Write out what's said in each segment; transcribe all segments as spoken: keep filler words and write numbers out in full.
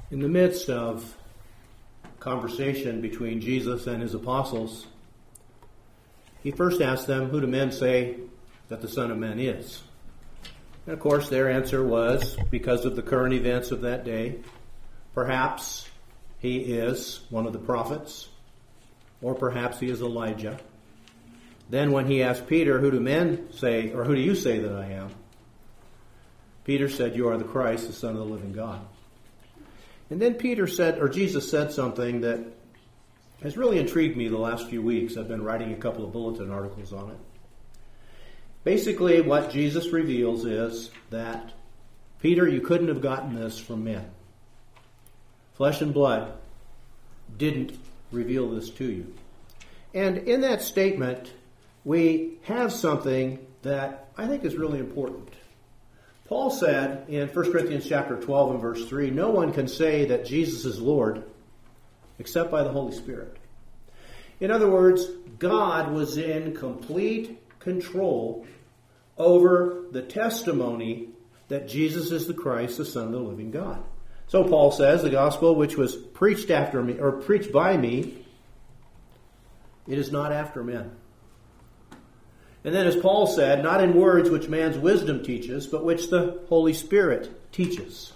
In the midst of conversation between Jesus and his apostles, he first asked them, "Who do men say that the Son of Man is?" And of course their answer was, because of the current events of that day, perhaps he is one of the prophets, or perhaps he is Elijah. Then when he asked Peter, "Who do men say, or who do you say that I am?" Peter said, "You are the Christ, the Son of the living God." And then Peter said, or Jesus said something that has really intrigued me the last few weeks. I've been writing a couple of bulletin articles on it. Basically, what Jesus reveals is that, Peter, you couldn't have gotten this from men. Flesh and blood didn't reveal this to you. And in that statement, we have something that I think is really important. Paul said in First Corinthians chapter twelve and verse three, "No one can say that Jesus is Lord except by the Holy Spirit." In other words, God was in complete control over the testimony that Jesus is the Christ, the Son of the living God. So Paul says, the gospel which was preached after me, or preached by me, it is not after men. And then as Paul said, not in words which man's wisdom teaches, but which the Holy Spirit teaches.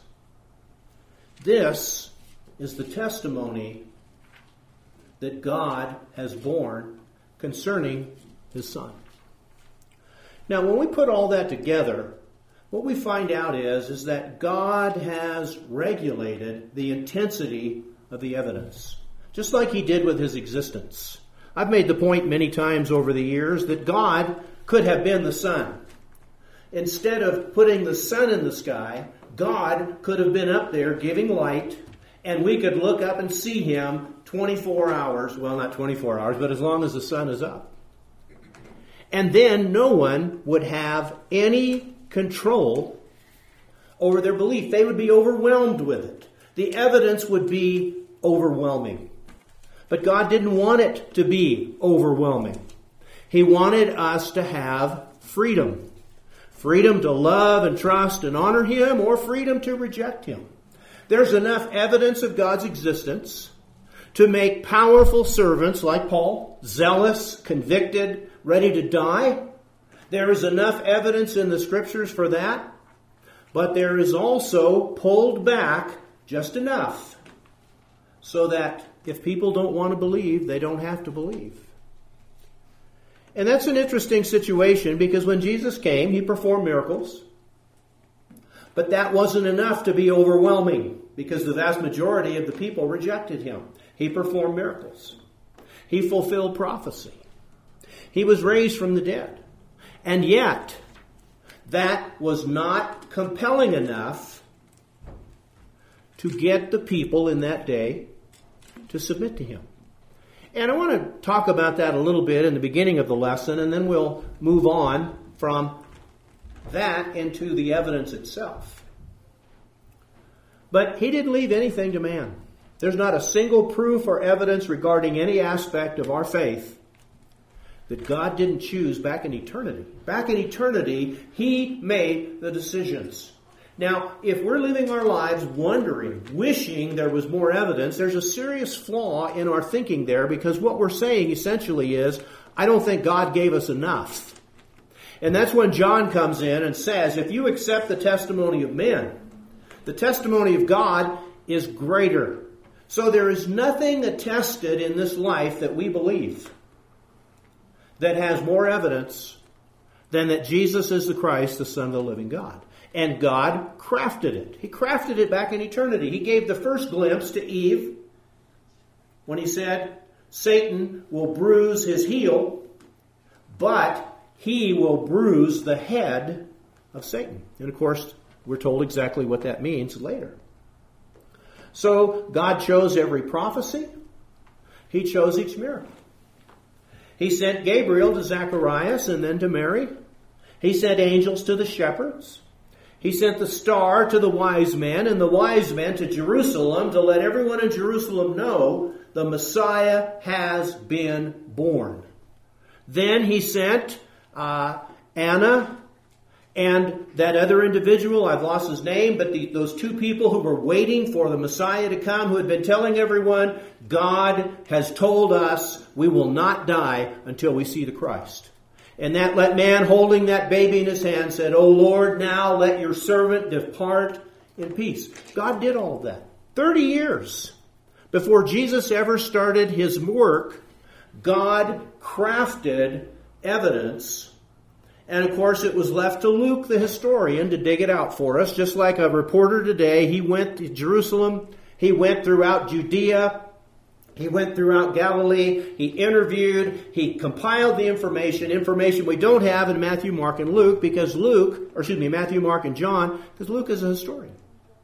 This is the testimony that God has borne concerning his Son. Now, when we put all that together, what we find out is, is that God has regulated the intensity of the evidence, just like he did with his existence. I've made the point many times over the years that God could have been the sun. Instead of putting the sun in the sky, God could have been up there giving light, and we could look up and see him twenty-four hours, well, not twenty-four hours, but as long as the sun is up. And then no one would have any control over their belief. They would be overwhelmed with it. The evidence would be overwhelming. But God didn't want it to be overwhelming. He wanted us to have freedom. Freedom to love and trust and honor him, or freedom to reject him. There's enough evidence of God's existence to make powerful servants like Paul, zealous, convicted, ready to die. There is enough evidence in the Scriptures for that. But there is also pulled back just enough so that if people don't want to believe, they don't have to believe. And that's an interesting situation, because when Jesus came, he performed miracles. But that wasn't enough to be overwhelming, because the vast majority of the people rejected him. He performed miracles. He fulfilled prophecy. He was raised from the dead. And yet, that was not compelling enough to get the people in that day to submit to him. And I want to talk about that a little bit in the beginning of the lesson, and then we'll move on from that into the evidence itself. But he didn't leave anything to man. There's not a single proof or evidence regarding any aspect of our faith that God didn't choose back in eternity. Back in eternity, he made the decisions. Now, if we're living our lives wondering, wishing there was more evidence, there's a serious flaw in our thinking there, because what we're saying essentially is, I don't think God gave us enough. And that's when John comes in and says, if you accept the testimony of men, the testimony of God is greater. So there is nothing attested in this life that we believe that has more evidence than that Jesus is the Christ, the Son of the living God. And God crafted it. He crafted it back in eternity. He gave the first glimpse to Eve when he said, Satan will bruise his heel, but he will bruise the head of Satan. And of course, we're told exactly what that means later. So God chose every prophecy. He chose each miracle. He sent Gabriel to Zacharias and then to Mary. He sent angels to the shepherds. He sent the star to the wise men, and the wise men to Jerusalem to let everyone in Jerusalem know the Messiah has been born. Then he sent uh, Anna And that other individual, I've lost his name, but the, those two people who were waiting for the Messiah to come, who had been telling everyone, God has told us we will not die until we see the Christ. And that man holding that baby in his hand said, "O Lord, now let your servant depart in peace." God did all of that. Thirty years before Jesus ever started his work, God crafted evidence. And of course, it was left to Luke, the historian, to dig it out for us. Just like a reporter today, he went to Jerusalem, he went throughout Judea, he went throughout Galilee, he interviewed, he compiled the information, information we don't have in Matthew, Mark, and Luke, because Luke, or excuse me, Matthew, Mark, and John, because Luke is a historian.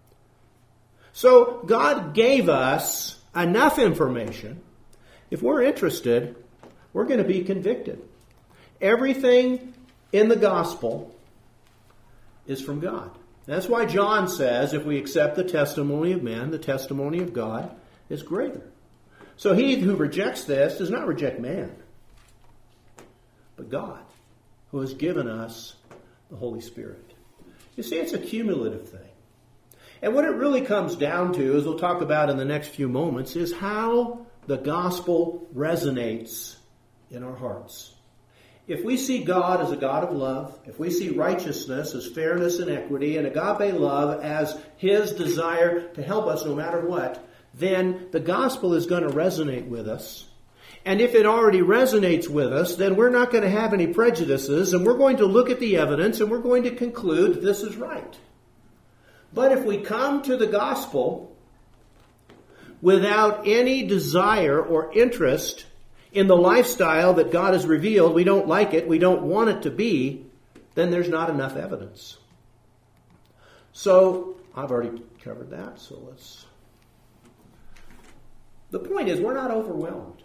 So God gave us enough information. If we're interested, we're going to be convicted. Everything in the gospel is from God. That's why John says, if we accept the testimony of men, the testimony of God is greater. So he who rejects this does not reject man, but God, who has given us the Holy Spirit. You see, it's a cumulative thing. And what it really comes down to, as we'll talk about in the next few moments, is how the gospel resonates in our hearts. If we see God as a God of love, if we see righteousness as fairness and equity, and agape love as his desire to help us no matter what, then the gospel is going to resonate with us. And if it already resonates with us, then we're not going to have any prejudices, and we're going to look at the evidence, and we're going to conclude this is right. But if we come to the gospel without any desire or interest in the lifestyle that God has revealed, we don't like it, we don't want it to be, then there's not enough evidence. So, I've already covered that, so let's... The point is, we're not overwhelmed.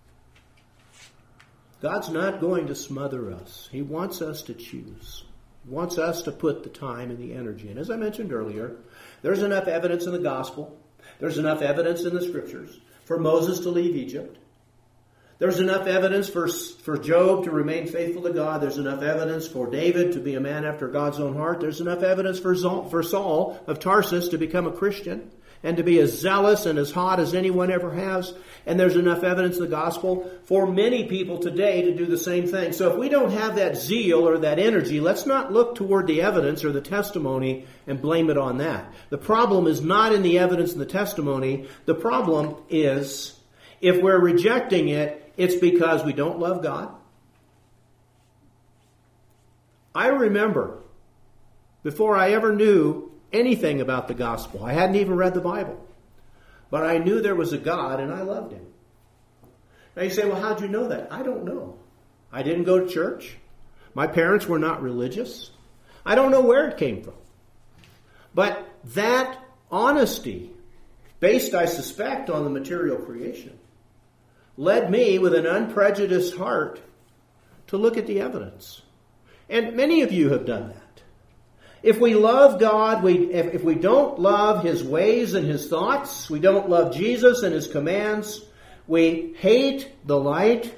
God's not going to smother us. He wants us to choose. He wants us to put the time and the energy. And as I mentioned earlier, there's enough evidence in the gospel. There's enough evidence in the scriptures for Moses to leave Egypt. There's enough evidence for, for Job to remain faithful to God. There's enough evidence for David to be a man after God's own heart. There's enough evidence for Saul, for Saul of Tarsus to become a Christian and to be as zealous and as hot as anyone ever has. And there's enough evidence in the gospel for many people today to do the same thing. So if we don't have that zeal or that energy, let's not look toward the evidence or the testimony and blame it on that. The problem is not in the evidence and the testimony. The problem is, if we're rejecting it, it's because we don't love God. I remember, before I ever knew anything about the gospel, I hadn't even read the Bible, but I knew there was a God and I loved him. Now you say, well, how'd you know that? I don't know. I didn't go to church. My parents were not religious. I don't know where it came from. But that honesty, based, I suspect, on the material creation, led me with an unprejudiced heart to look at the evidence. And many of you have done that. If we love God, we, if, if we don't love his ways and his thoughts, we don't love Jesus and his commands, we hate the light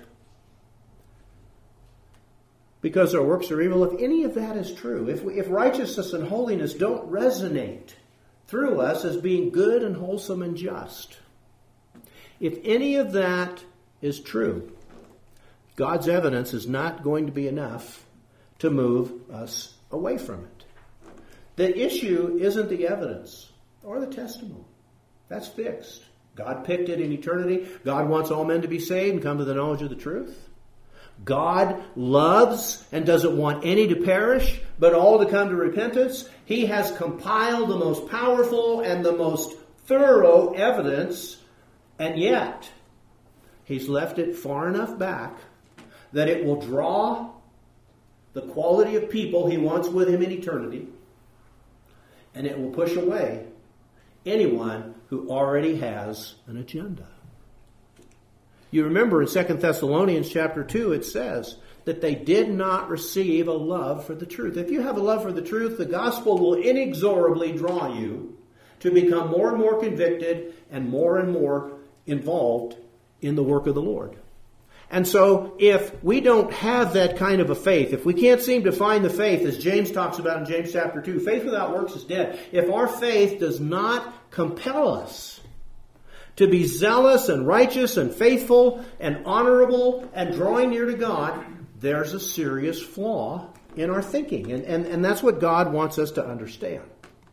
because our works are evil. If any of that is true, if, we, if righteousness and holiness don't resonate through us as being good and wholesome and just, if any of that is true, God's evidence is not going to be enough to move us away from it. The issue isn't the evidence or the testimony. That's fixed. God picked it in eternity. God wants all men to be saved and come to the knowledge of the truth. God loves and doesn't want any to perish, but all to come to repentance. He has compiled the most powerful and the most thorough evidence, and yet he's left it far enough back that it will draw the quality of people he wants with him in eternity, and it will push away anyone who already has an agenda. You remember in Second Thessalonians chapter two, it says that they did not receive a love for the truth. If you have a love for the truth, the gospel will inexorably draw you to become more and more convicted and more and more involved in the work of the Lord. And so if we don't have that kind of a faith, if we can't seem to find the faith, as James talks about in James chapter two, faith without works is dead. If our faith does not compel us to be zealous and righteous and faithful and honorable and drawing near to God, there's a serious flaw in our thinking. And, and, and that's what God wants us to understand.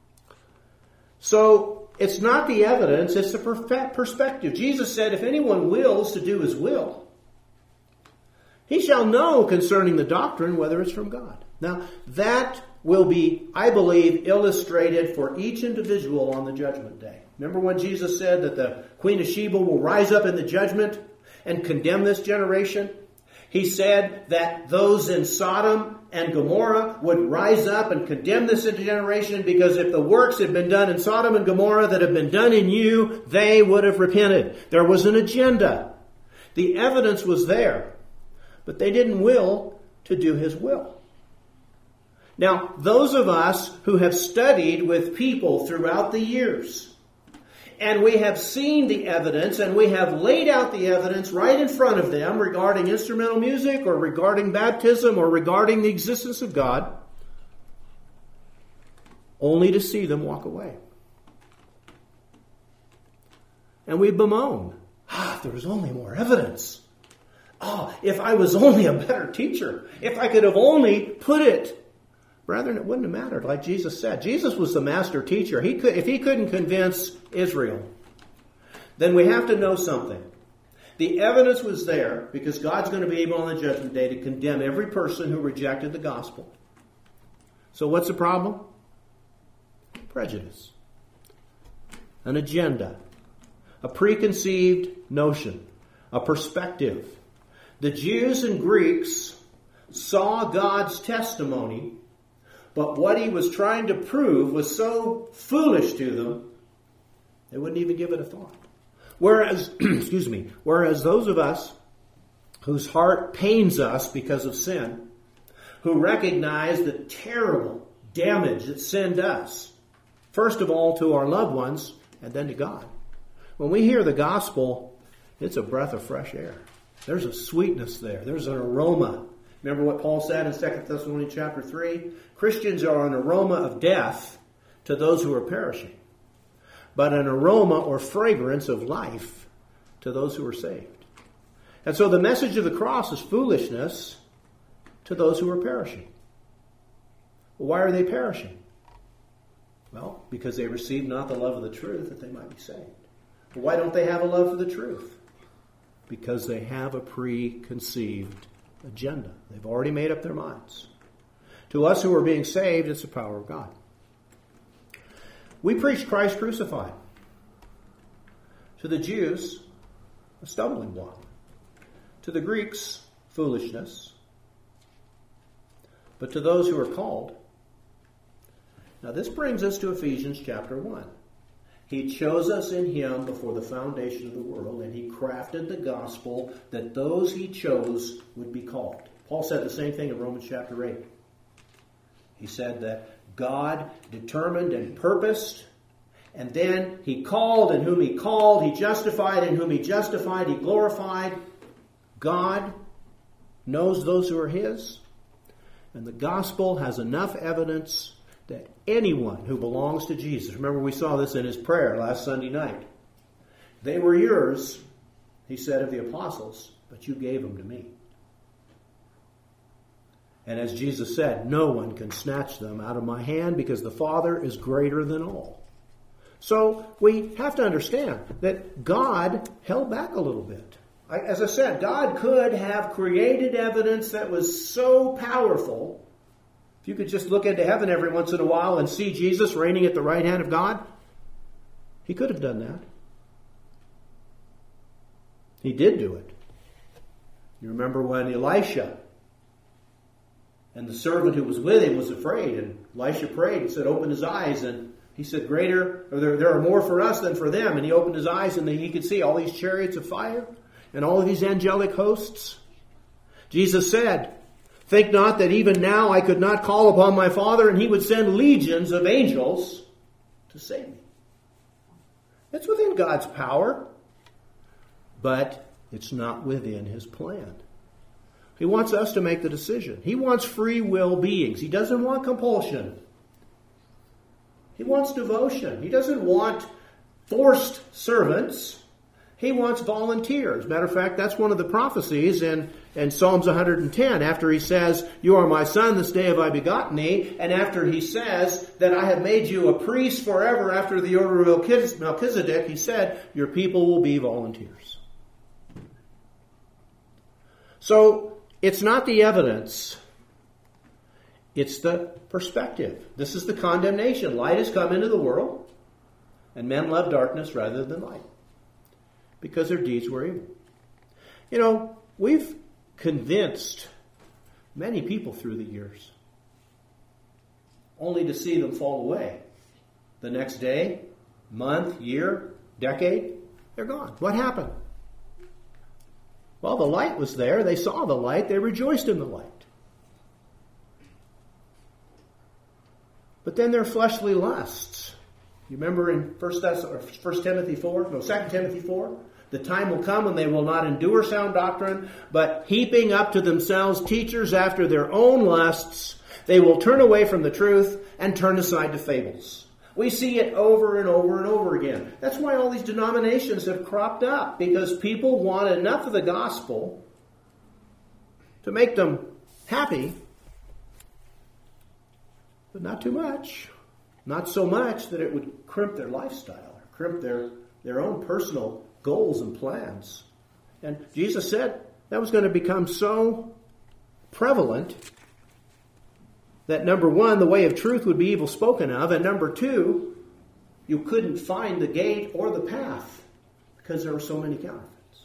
So it's not the evidence, it's the perspective. Jesus said, if anyone wills to do his will, he shall know concerning the doctrine whether it's from God. Now, that will be, I believe, illustrated for each individual on the judgment day. Remember when Jesus said that the Queen of Sheba will rise up in the judgment and condemn this generation? He said that those in Sodom and Gomorrah would rise up and condemn this generation because if the works had been done in Sodom and Gomorrah that have been done in you, they would have repented. There was an agenda. The evidence was there, but they didn't will to do his will. Now, those of us who have studied with people throughout the years, and we have seen the evidence, and we have laid out the evidence right in front of them regarding instrumental music or regarding baptism or regarding the existence of God, only to see them walk away. And we bemoan, ah, if there was only more evidence. Oh, if I was only a better teacher. If I could have only put it. Brethren, it wouldn't have mattered, like Jesus said. Jesus was the master teacher. He could, if he couldn't convince Israel, then we have to know something. The evidence was there because God's going to be able on the judgment day to condemn every person who rejected the gospel. So what's the problem? Prejudice. An agenda. A preconceived notion. A perspective. The Jews and Greeks saw God's testimony, but what he was trying to prove was so foolish to them, they wouldn't even give it a thought. Whereas, excuse me, whereas those of us whose heart pains us because of sin, who recognize the terrible damage that sin does, first of all to our loved ones and then to God. When we hear the gospel, it's a breath of fresh air. There's a sweetness there. There's an aroma. Remember what Paul said in Second Thessalonians chapter three? Christians are an aroma of death to those who are perishing, but an aroma or fragrance of life to those who are saved. And so the message of the cross is foolishness to those who are perishing. Well, why are they perishing? Well, because they received not the love of the truth that they might be saved. But why don't they have a love for the truth? Because they have a preconceived agenda. They've already made up their minds. To us who are being saved, it's the power of God. We preach Christ crucified. To the Jews, a stumbling block. To the Greeks, foolishness. But to those who are called. Now this brings us to Ephesians chapter one. He chose us in him before the foundation of the world, and he crafted the gospel that those he chose would be called. Paul said the same thing in Romans chapter eight. He said that God determined and purposed, and then he called, and whom he called, he justified, and whom he justified, he glorified. God knows those who are his, and the gospel has enough evidence that anyone who belongs to Jesus, remember we saw this in his prayer last Sunday night, they were yours, he said of the apostles, but you gave them to me. And as Jesus said, no one can snatch them out of my hand because the Father is greater than all. So we have to understand that God held back a little bit. I, as I said, God could have created evidence that was so powerful. If you could just look into heaven every once in a while and see Jesus reigning at the right hand of God, he could have done that. He did do it. You remember when Elisha and the servant who was with him was afraid, and Elisha prayed and said, open his eyes, and he said, greater, or there, there are more for us than for them. And he opened his eyes and he could see all these chariots of fire and all of these angelic hosts. Jesus said, think not that even now I could not call upon my Father and he would send legions of angels to save me. It's within God's power. But It's not within his plan. He wants us to make the decision. He wants free will beings. He doesn't want compulsion. He wants devotion. He doesn't want forced servants. He wants volunteers. Matter of fact, that's one of the prophecies in, in Psalms one hundred ten. After he says, "You are my son, this day have I begotten thee." And after he says that I have made you a priest forever after the order of Melchizedek, he said, "Your people will be volunteers." So, it's not the evidence. It's the perspective. This is the condemnation. Light has come into the world, and men love darkness rather than light, because their deeds were evil. You know, we've convinced many people through the years, only to see them fall away. The next day, month, year, decade, they're gone. What happened? Well, the light was there. They saw the light. They rejoiced in the light. But then their fleshly lusts. You remember in First Timothy four? No, Second Timothy four? The time will come when they will not endure sound doctrine, but heaping up to themselves teachers after their own lusts, they will turn away from the truth and turn aside to fables. We see it over and over and over again. That's why all these denominations have cropped up, because people want enough of the gospel to make them happy, but not too much. Not so much that it would crimp their lifestyle, or crimp their, their own personal goals and plans. And Jesus said that was going to become so prevalent that, number one, the way of truth would be evil spoken of, and number two, you couldn't find the gate or the path because there were so many counterfeits.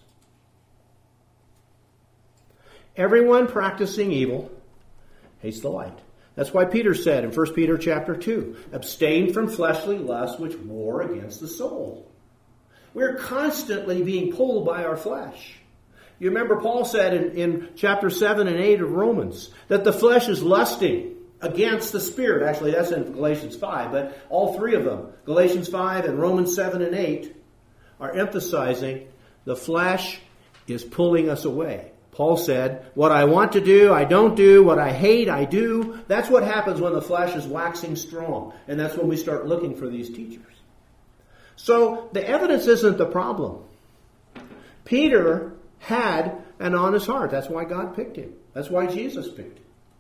Everyone practicing evil hates the light. That's why Peter said in First Peter chapter two, abstain from fleshly lusts which war against the soul. We're constantly being pulled by our flesh. You remember Paul said in, in chapter seven and eight of Romans that the flesh is lusting against the Spirit. Actually, that's in Galatians five, but all three of them, Galatians five and Romans seven and eight, are emphasizing the flesh is pulling us away. Paul said, what I want to do, I don't do. What I hate, I do. That's what happens when the flesh is waxing strong. And that's when we start looking for these teachers. So the evidence isn't the problem. Peter had an honest heart. That's why God picked him. That's why Jesus picked him.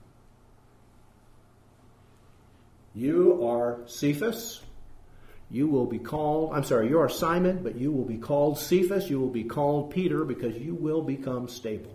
You are Cephas. You will be called, I'm sorry, you are Simon, but you will be called Cephas. You will be called Peter, because you will become stable.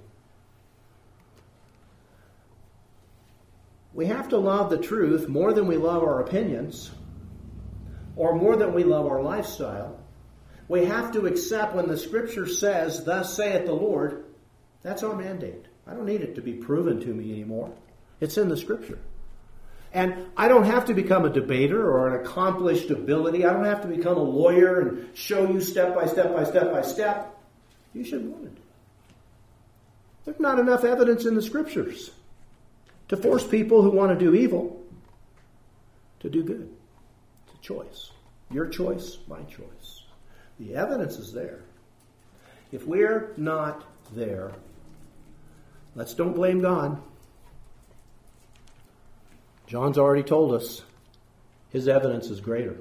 We have to love the truth more than we love our opinions, or more than we love our lifestyle. We have to accept when the Scripture says, thus saith the Lord, that's our mandate. I don't need it to be proven to me anymore. It's in the Scripture. And I don't have to become a debater or an accomplished ability. I don't have to become a lawyer and show you step by step by step by step. You should want it. There's not enough evidence in the Scriptures to force people who want to do evil to do good. It's a choice. Your choice, my choice. The evidence is there. If we're not there, let's don't blame God. John's already told us his evidence is greater.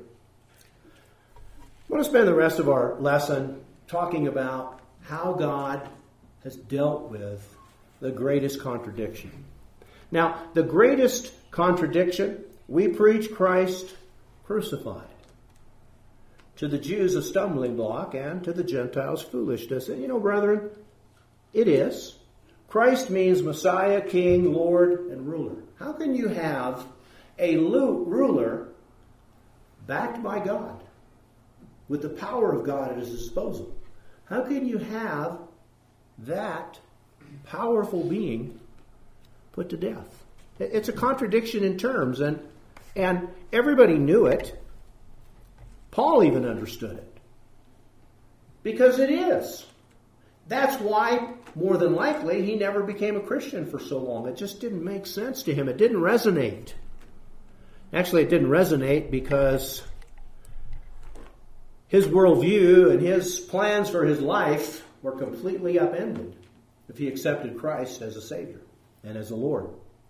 I want to spend the rest of our lesson talking about how God has dealt with the greatest contradiction. Now, the greatest contradiction, we preach Christ crucified. To the Jews a stumbling block, and to the Gentiles foolishness. And you know, brethren, it is. Christ means Messiah, King, Lord, and ruler. How can you have a ruler backed by God, with the power of God at his disposal? How can you have that powerful being put to death? It's a contradiction in terms, and, and everybody knew it. Paul even understood it. Because it is. That's why, more than likely, he never became a Christian for so long. It just didn't make sense to him. It didn't resonate. Actually, it didn't resonate because his worldview and his plans for his life were completely upended if he accepted Christ as a Savior and as a Lord.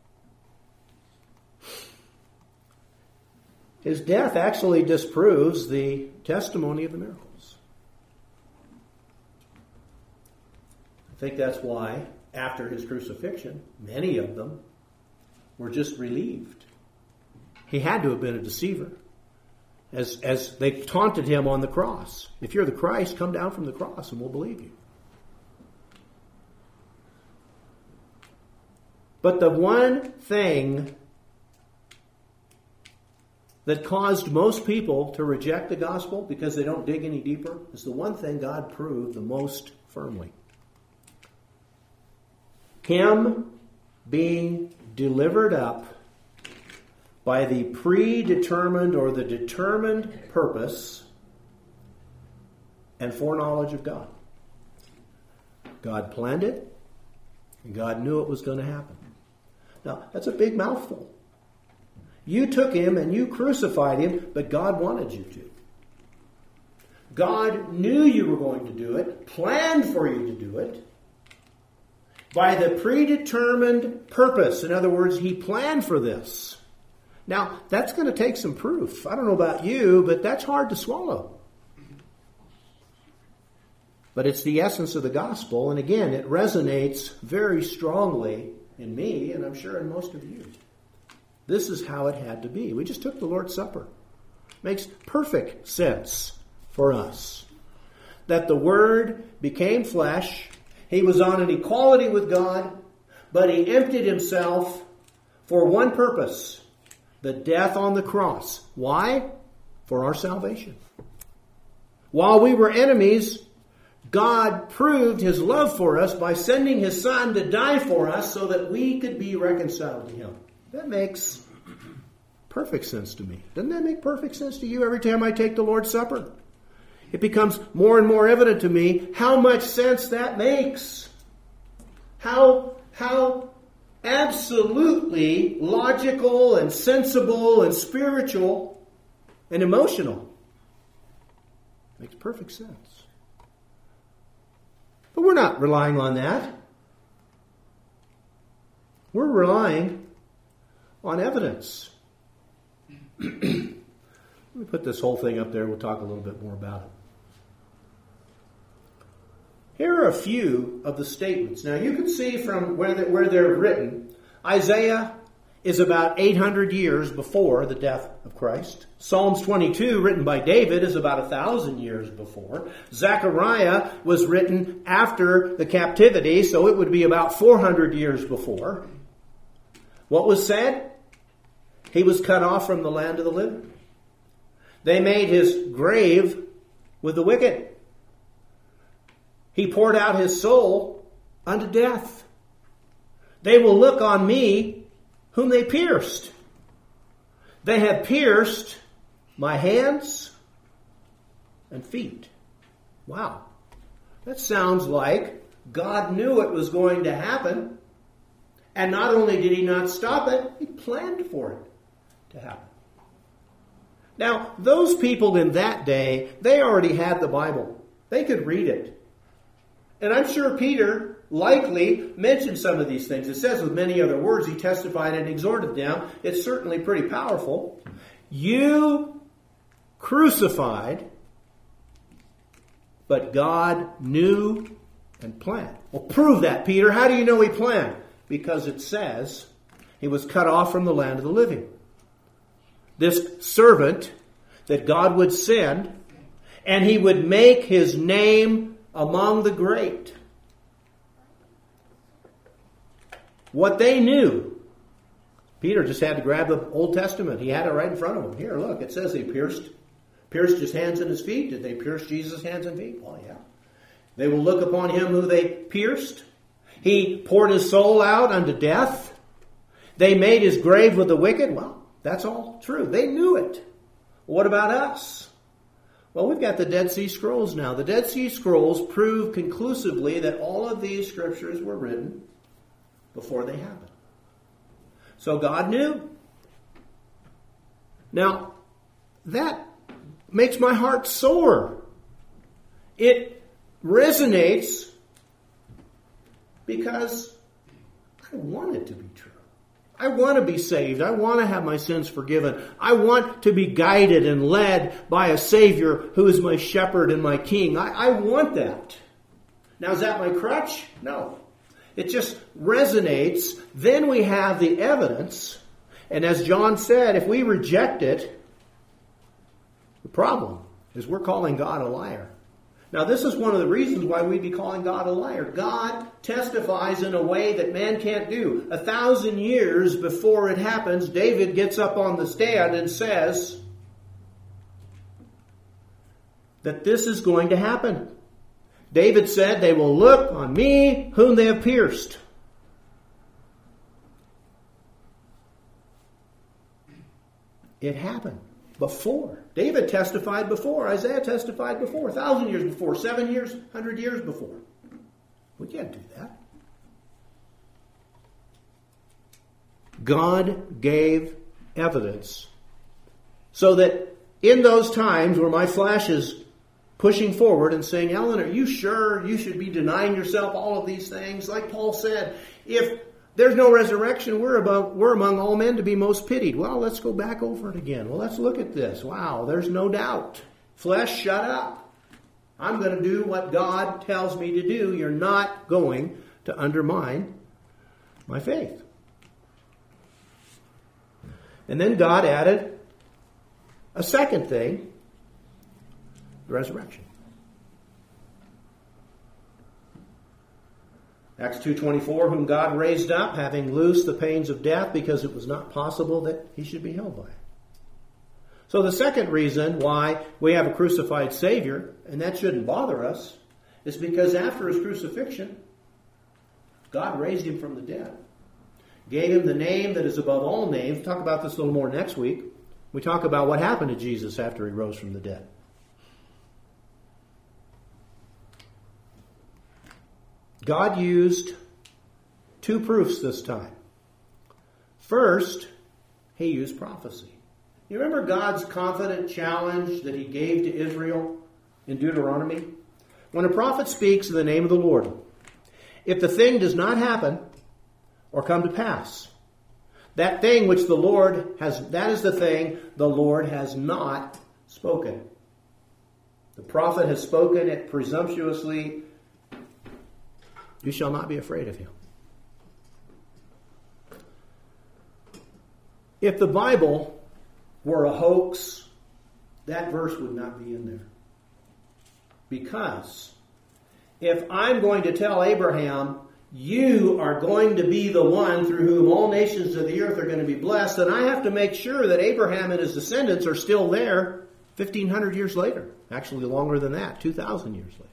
His death actually disproves the testimony of the miracles. I think that's why, after his crucifixion, many of them were just relieved. He had to have been a deceiver. As, as they taunted him on the cross. If you're the Christ, come down from the cross and we'll believe you. But the one thing that caused most people to reject the gospel because they don't dig any deeper is the one thing God proved the most firmly. Him being delivered up by the predetermined or the determined purpose and foreknowledge of God. God planned it, and God knew it was going to happen. Now, that's a big mouthful. You took him and you crucified him, but God wanted you to. God knew you were going to do it, planned for you to do it, by the predetermined purpose. In other words, he planned for this. Now, that's going to take some proof. I don't know about you, but that's hard to swallow. But it's the essence of the gospel, and again, it resonates very strongly in me, and I'm sure in most of you. This is how it had to be. We just took the Lord's Supper. Makes perfect sense for us. That the Word became flesh. He was on an equality with God, but he emptied himself for one purpose. The death on the cross. Why? For our salvation. While we were enemies, God proved his love for us by sending his Son to die for us so that we could be reconciled to him. That makes perfect sense to me. Doesn't that make perfect sense to you every time I take the Lord's Supper? It becomes more and more evident to me how much sense that makes. How, how absolutely logical and sensible and spiritual and emotional. Makes perfect sense. But we're not relying on that. We're relying on evidence. Let me put this whole thing up there. We'll talk a little bit more about it. Here are a few of the statements. Now you can see from where they're, where they're written, Isaiah is about eight hundred years before the death of Christ. Psalms twenty-two, written by David, is about one thousand years before. Zechariah was written after the captivity, so it would be about four hundred years before. What was said? He was cut off from the land of the living. They made his grave with the wicked. He poured out his soul unto death. They will look on me whom they pierced. They have pierced my hands and feet. Wow. That sounds like God knew it was going to happen. And not only did he not stop it, he planned for it to happen. Now, those people in that day, they already had the Bible. They could read it. And I'm sure Peter likely mentioned some of these things. It says with many other words, he testified and exhorted them. It's certainly pretty powerful. You crucified, but God knew and planned. Well, prove that, Peter. How do you know he planned? Because it says he was cut off from the land of the living. This servant that God would send, and he would make his name among the great. What they knew, Peter just had to grab the Old Testament. He had it right in front of him. Here, look, it says they pierced, pierced his hands and his feet. Did they pierce Jesus' hands and feet? Well, yeah. They will look upon him who they pierced. He poured his soul out unto death. They made his grave with the wicked. Well, that's all true. They knew it. What about us? Well, we've got the Dead Sea Scrolls now. The Dead Sea Scrolls prove conclusively that all of these scriptures were written before they happened. So God knew. Now, that makes my heart sore. It resonates because I want it to be true. I want to be saved. I want to have my sins forgiven. I want to be guided and led by a Savior who is my shepherd and my king. I, I want that. Now, is that my crutch? No. It just resonates. Then we have the evidence. And as John said, if we reject it, the problem is we're calling God a liar. Now, this is one of the reasons why we'd be calling God a liar. God testifies in a way that man can't do. A thousand years before it happens, David gets up on the stand and says that this is going to happen. David said, they will look on me whom they have pierced. It happened. Before. David testified before. Isaiah testified before. A thousand years before. Seven years, hundred years before. We can't do that. God gave evidence so that in those times where my flesh is pushing forward and saying, Ellen, are you sure you should be denying yourself all of these things? Like Paul said, if there's no resurrection, we're, above, we're among all men to be most pitied. Well, let's go back over it again. Well, let's look at this. Wow, there's no doubt. Flesh, shut up. I'm going to do what God tells me to do. You're not going to undermine my faith. And then God added a second thing, the resurrection. Acts two twenty-four, whom God raised up, having loosed the pains of death, because it was not possible that he should be held by it. So the second reason why we have a crucified Savior, and that shouldn't bother us, is because after his crucifixion, God raised him from the dead. Gave him the name that is above all names. We'll talk about this a little more next week. We talk about what happened to Jesus after he rose from the dead. God used two proofs this time. First, he used prophecy. You remember God's confident challenge that he gave to Israel in Deuteronomy? When a prophet speaks in the name of the Lord, if the thing does not happen or come to pass, that thing which the Lord has, that is the thing the Lord has not spoken. The prophet has spoken it presumptuously. You shall not be afraid of him. If the Bible were a hoax, that verse would not be in there. Because if I'm going to tell Abraham, you are going to be the one through whom all nations of the earth are going to be blessed, then I have to make sure that Abraham and his descendants are still there fifteen hundred years later. Actually longer than that, two thousand years later.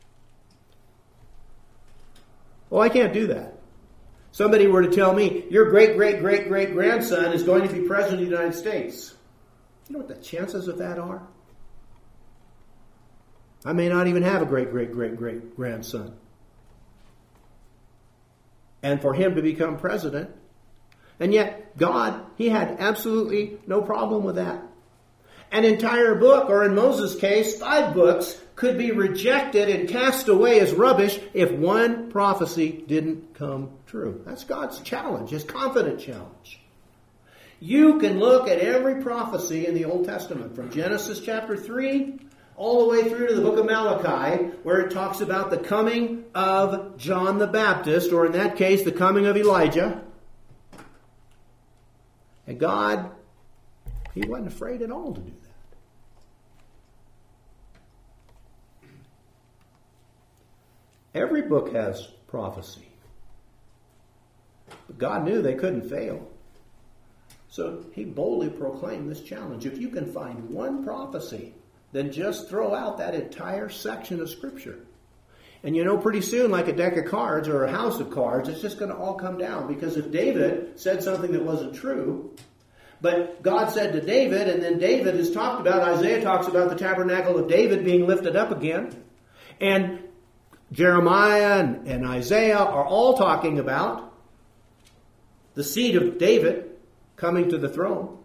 Well, I can't do that. Somebody were to tell me, your great-great-great-great-grandson is going to be president of the United States. You know what the chances of that are? I may not even have a great-great-great-great-grandson. And for him to become president, and yet God, he had absolutely no problem with that. An entire book, or in Moses' case, five books, could be rejected and cast away as rubbish if one prophecy didn't come true. That's God's challenge, his confident challenge. You can look at every prophecy in the Old Testament, from Genesis chapter three all the way through to the book of Malachi, where it talks about the coming of John the Baptist, or in that case, the coming of Elijah. And God, he wasn't afraid at all to do that. Every book has prophecy. But God knew they couldn't fail. So he boldly proclaimed this challenge. If you can find one prophecy, then just throw out that entire section of Scripture. And you know, pretty soon, like a deck of cards or a house of cards, it's just going to all come down. Because if David said something that wasn't true, but God said to David, and then David is talked about, Isaiah talks about the tabernacle of David being lifted up again, and Jeremiah and, and Isaiah are all talking about the seed of David coming to the throne.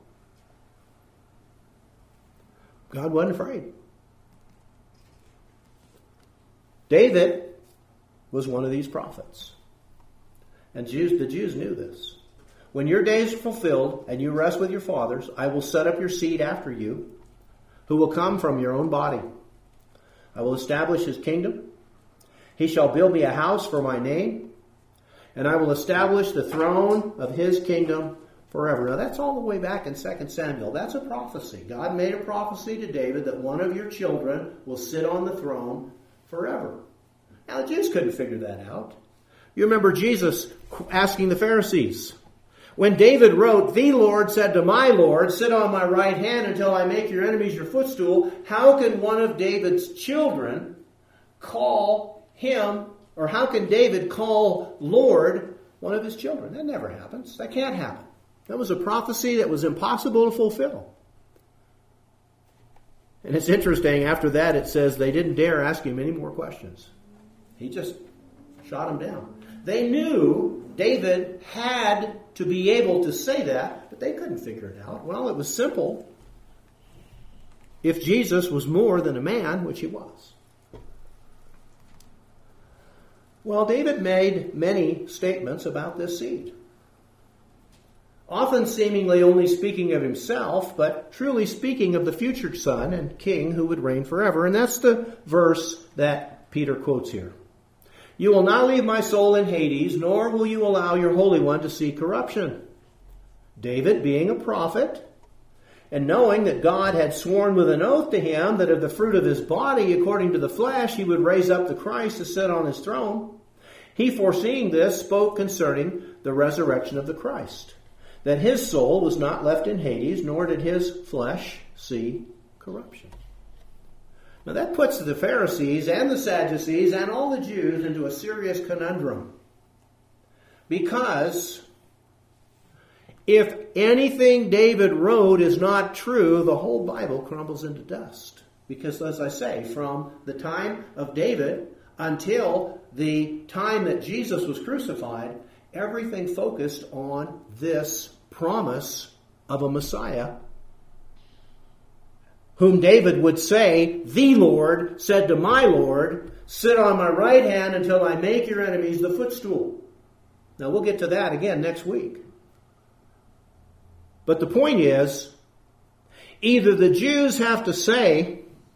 God wasn't afraid. David was one of these prophets. And Jews, the Jews knew this. When your days are fulfilled and you rest with your fathers, I will set up your seed after you, who will come from your own body. I will establish his kingdom. He shall build me a house for my name, and I will establish the throne of his kingdom forever. Now that's all the way back in Second Samuel. That's a prophecy. God made a prophecy to David that one of your children will sit on the throne forever. Now the Jews couldn't figure that out. You remember Jesus asking the Pharisees, when David wrote, "The Lord said to my Lord, sit on my right hand until I make your enemies your footstool," how can one of David's children call him, or how can David call Lord one of his children? That never happens. That can't happen. That was a prophecy that was impossible to fulfill. And it's interesting, after that it says they didn't dare ask him any more questions. He just shot him down. They knew David had to be able to say that, but they couldn't figure it out. Well, it was simple. If Jesus was more than a man, which he was. Well, David made many statements about this seed. Often seemingly only speaking of himself, but truly speaking of the future son and king who would reign forever. And that's the verse that Peter quotes here. You will not leave my soul in Hades, nor will you allow your Holy One to see corruption. David, being a prophet, and knowing that God had sworn with an oath to him that of the fruit of his body, according to the flesh, he would raise up the Christ to sit on his throne, he, foreseeing this, spoke concerning the resurrection of the Christ, that his soul was not left in Hades, nor did his flesh see corruption. Now that puts the Pharisees and the Sadducees and all the Jews into a serious conundrum. Because if anything David wrote is not true, the whole Bible crumbles into dust. Because, as I say, from the time of David until the time that Jesus was crucified, everything focused on this promise of a Messiah, whom David would say, the Lord said to my Lord, sit on my right hand until I make your enemies the footstool. Now we'll get to that again next week. But the point is, either the Jews have to say,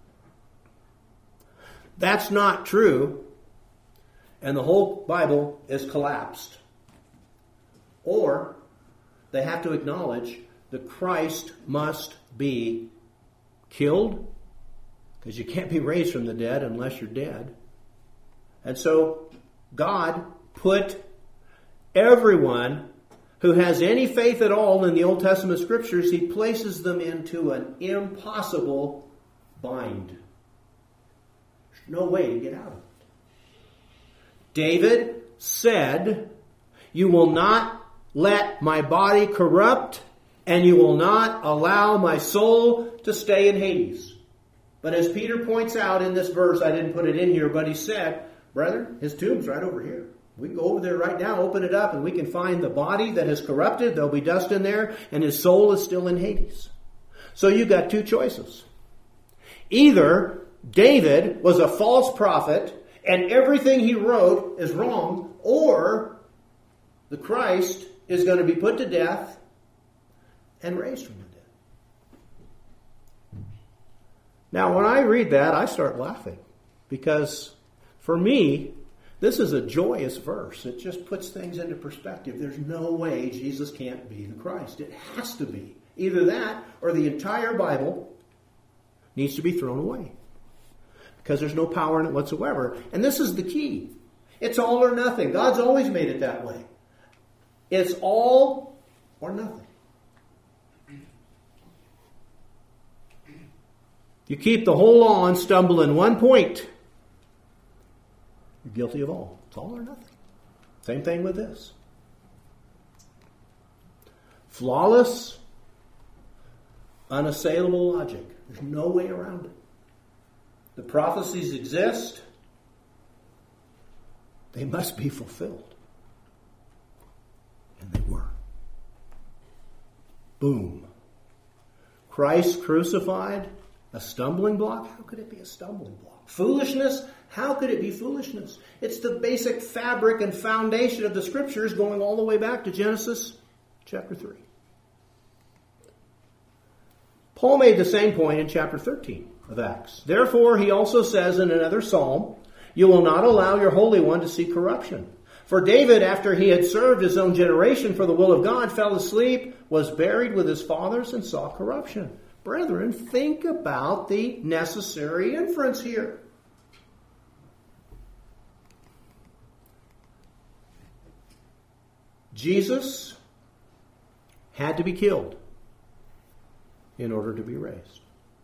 that's not true, and the whole Bible is collapsed, or they have to acknowledge that Christ must be killed, because you can't be raised from the dead unless you're dead. And so God put everyone who has any faith at all in the Old Testament scriptures, he places them into an impossible bind. There's no way to get out of it. David said, you will not let my body corrupt, and you will not allow my soul to stay in Hades. But as Peter points out in this verse, I didn't put it in here, but he said, brethren, his tomb's right over here. We can go over there right now, open it up, and we can find the body that is corrupted. There'll be dust in there, and his soul is still in Hades. So you've got two choices. Either David was a false prophet, and everything he wrote is wrong, or the Christ is going to be put to death and raised from the dead. Now, when I read that, I start laughing, because for me, this is a joyous verse. It just puts things into perspective. There's no way Jesus can't be the Christ. It has to be. Either that or the entire Bible needs to be thrown away, because there's no power in it whatsoever. And this is the key. It's all or nothing. God's always made it that way. It's all or nothing. You keep the whole law and stumble in one point, you're guilty of all. It's all or nothing. Same thing with this. Flawless, unassailable logic. There's no way around it. The prophecies exist. They must be fulfilled. And they were. Boom. Christ crucified, a stumbling block? How could it be a stumbling block? Foolishness? How could it be foolishness? It's the basic fabric and foundation of the Scriptures going all the way back to Genesis chapter three. Paul made the same point in chapter thirteen of Acts. Therefore, he also says in another psalm, you will not allow your Holy One to see corruption. For David, after he had served his own generation for the will of God, fell asleep, was buried with his fathers, and saw corruption. Brethren, think about the necessary inference here. Jesus had to be killed in order to be raised.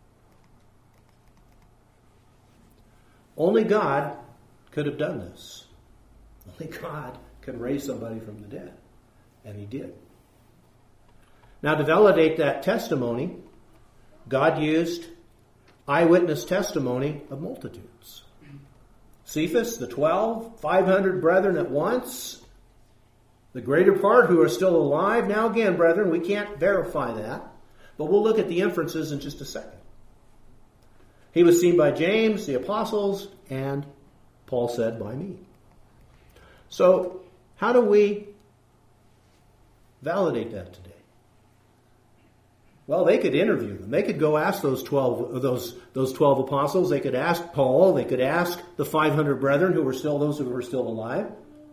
Only God could have done this. Only God can raise somebody from the dead. And he did. Now, to validate that testimony, God used eyewitness testimony of multitudes. Cephas, the twelve, five hundred brethren at once, the greater part who are still alive. Now again, brethren, we can't verify that, but we'll look at the inferences in just a second. He was seen by James, the apostles, and Paul said, by me. So, how do we validate that today? Well, they could interview them. They could go ask those twelve, those those twelve apostles. They could ask Paul. They could ask the five hundred brethren who were still those who were still alive.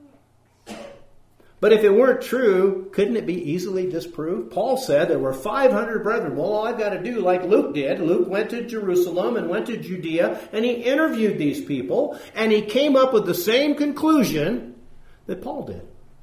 But if it weren't true, couldn't it be easily disproved? Paul said there were five hundred brethren. Well, all I've got to do, like Luke did, Luke went to Jerusalem and went to Judea, and he interviewed these people, and he came up with the same conclusion that Paul did. It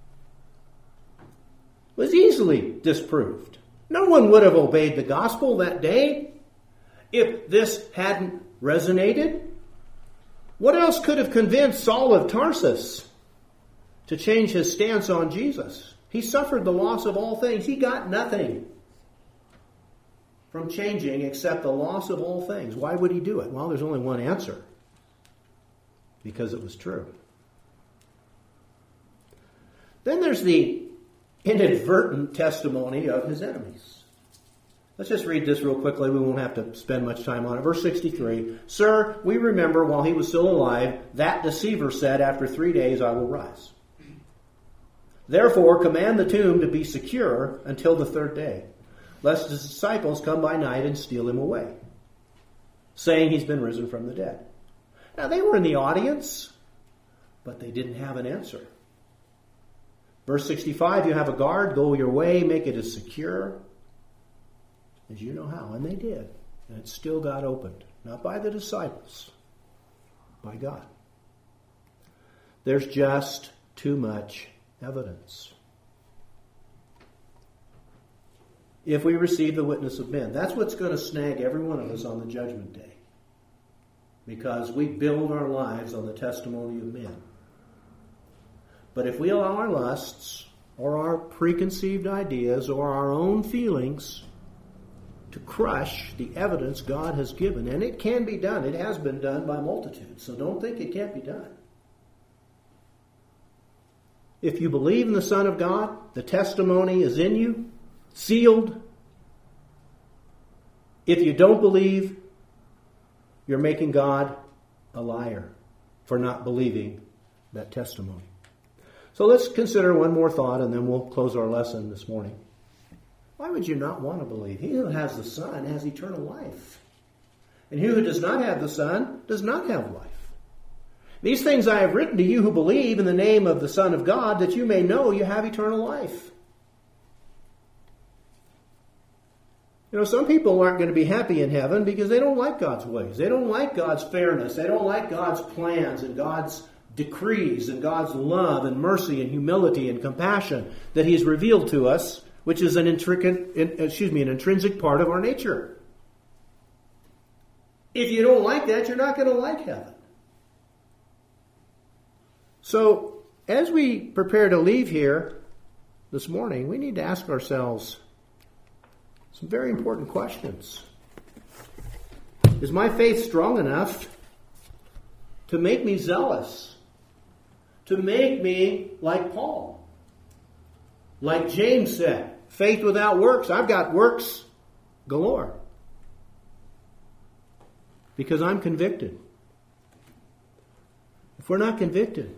was easily disproved. No one would have obeyed the gospel that day if this hadn't resonated. What else could have convinced Saul of Tarsus to change his stance on Jesus? He suffered the loss of all things. He got nothing from changing except the loss of all things. Why would he do it? Well, there's only one answer. Because it was true. Then there's the inadvertent testimony of his enemies. Let's just read this real quickly. We won't have to spend much time on it. Verse sixty-three. Sir, we remember while he was still alive, that deceiver said, after three days I will rise. Therefore, command the tomb to be secure until the third day, lest his disciples come by night and steal him away, saying he's been risen from the dead. Now, they were in the audience, but they didn't have an answer. Verse sixty-five, you have a guard, go your way, make it as secure as you know how. And they did. And it still got opened. Not by the disciples, by God. There's just too much evidence. If we receive the witness of men, that's what's going to snag every one of us on the judgment day. Because we build our lives on the testimony of men. But if we allow our lusts or our preconceived ideas or our own feelings to crush the evidence God has given, and it can be done, it has been done by multitudes, so don't think it can't be done. If you believe in the Son of God, the testimony is in you, sealed. If you don't believe, you're making God a liar for not believing that testimony. So let's consider one more thought, and then we'll close our lesson this morning. Why would you not want to believe? He who has the Son has eternal life. And he who does not have the Son does not have life. These things I have written to you who believe in the name of the Son of God, that you may know you have eternal life. You know, some people aren't going to be happy in heaven because they don't like God's ways. They don't like God's fairness. They don't like God's plans and God's decrees and God's love and mercy and humility and compassion that He's revealed to us, which is an intricate, excuse me, an intrinsic part of our nature. If you don't like that, you're not going to like heaven. So, as we prepare to leave here this morning, we need to ask ourselves some very important questions. Is my faith strong enough to make me zealous? To make me like Paul? Like James said, faith without works. I've got works galore. Because I'm convicted If we're not convicted,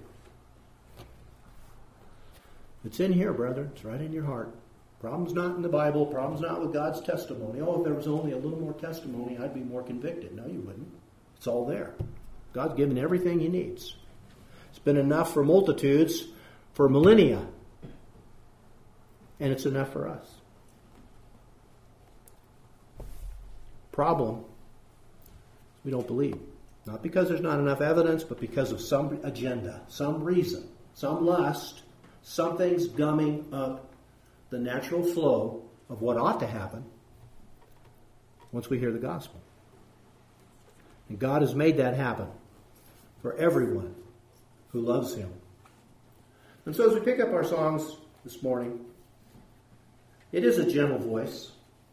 it's in here, brethren. It's right in your heart. Problem's not in the Bible. Problem's not with God's testimony. Oh, if there was only a little more testimony, I'd be more convicted. No, you wouldn't. It's all there. God's given everything He needs. It's been enough for multitudes for millennia. And it's enough for us. Problem, we don't believe. Not because there's not enough evidence, but because of some agenda, some reason, some lust. Something's gumming up the natural flow of what ought to happen once we hear the gospel. And God has made that happen for everyone who loves Him. And so as we pick up our songs this morning, it is a gentle voice.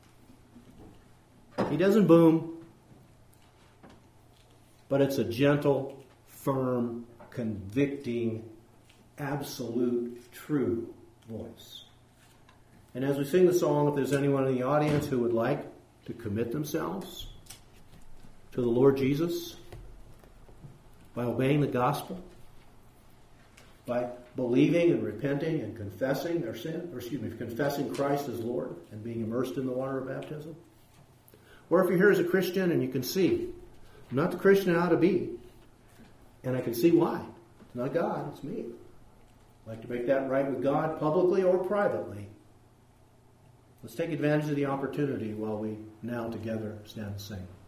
He doesn't boom, but it's a gentle, firm, convicting, absolute, true voice. And as we sing the song, if there's anyone in the audience who would like to commit themselves to the Lord Jesus by obeying the gospel, by believing and repenting and confessing their sin, or excuse me, confessing Christ as Lord and being immersed in the water of baptism. Or if you're here as a Christian and you can see, I'm not the Christian I ought to be, and I can see why. It's not God, it's me. I'd like to make that right with God publicly or privately. Let's take advantage of the opportunity while we now together stand and sing.